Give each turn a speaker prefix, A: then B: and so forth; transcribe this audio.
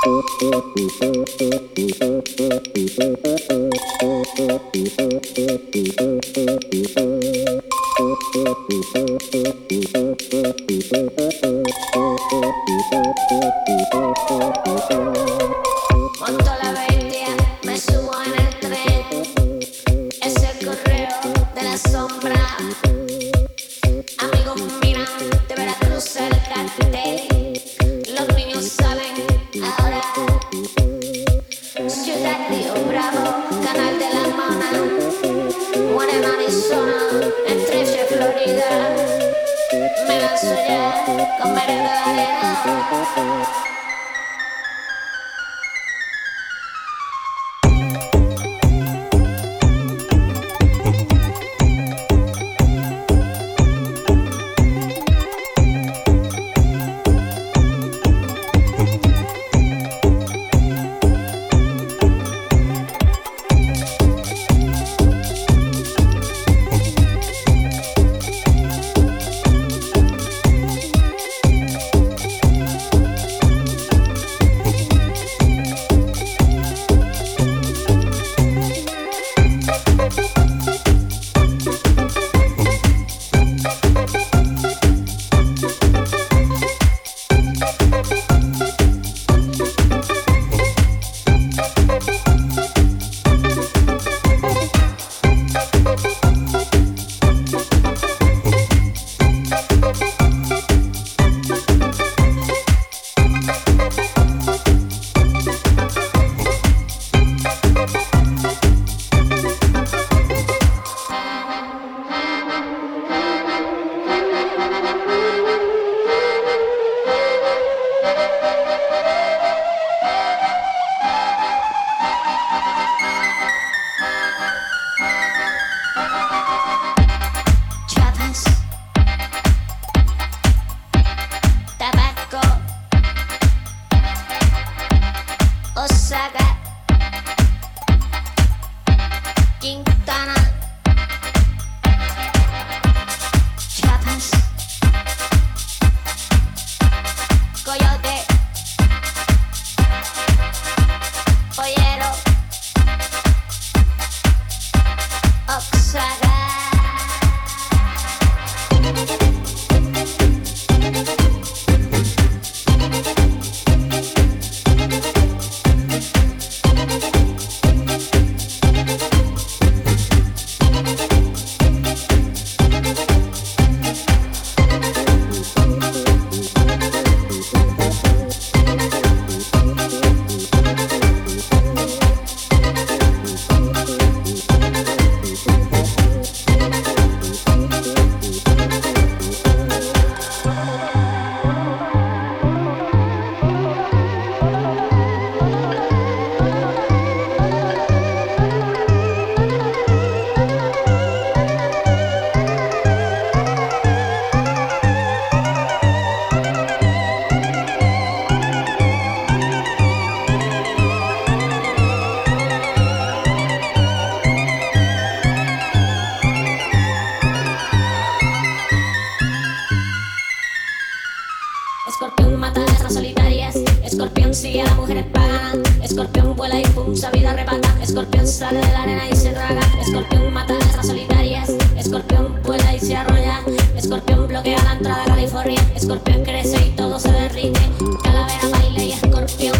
A: Monto la bestia, me subo en el tren. Es el correo de la sombra. Amigos miran de Veracruz el cartel. Los niños salen ahora. Ciudad Río Bravo, Canal de la Mona. Juan Arizona, en Treche, Florida. Me lanzo ya con merengue de arena.
B: Escorpión mata a las solitarias. Escorpión sigue a las mujeres paganas. Escorpión vuela y impulsa, vida arrebata. Escorpión sale de la arena y se traga. Escorpión mata a las solitarias. Escorpión vuela y se arrolla. Escorpión bloquea la entrada a California. Escorpión crece y todo se derrite. Calavera baila y escorpión